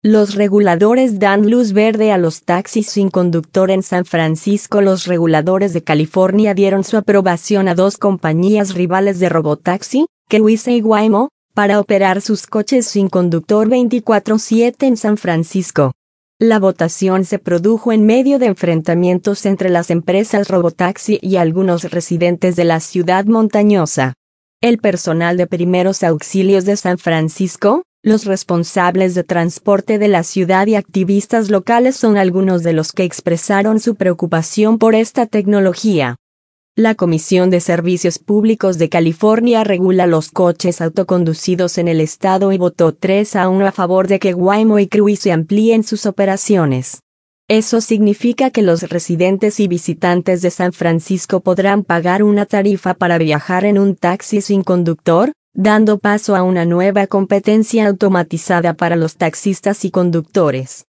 Los reguladores dan luz verde a los taxis sin conductor en San Francisco. Los reguladores de California dieron su aprobación a dos compañías rivales de robotaxi, Cruise y Waymo, para operar sus coches sin conductor 24/7 en San Francisco. La votación se produjo en medio de enfrentamientos entre las empresas robotaxi y algunos residentes de la ciudad montañosa. El personal de primeros auxilios de San Francisco, los responsables de transporte de la ciudad y activistas locales son algunos de los que expresaron su preocupación por esta tecnología. La Comisión de Servicios Públicos de California regula los coches autoconducidos en el estado y votó 3-1 a favor de que Waymo y Cruise amplíen sus operaciones. Eso significa que los residentes y visitantes de San Francisco podrán pagar una tarifa para viajar en un taxi sin conductor, dando paso a una nueva competencia automatizada para los taxistas y conductores.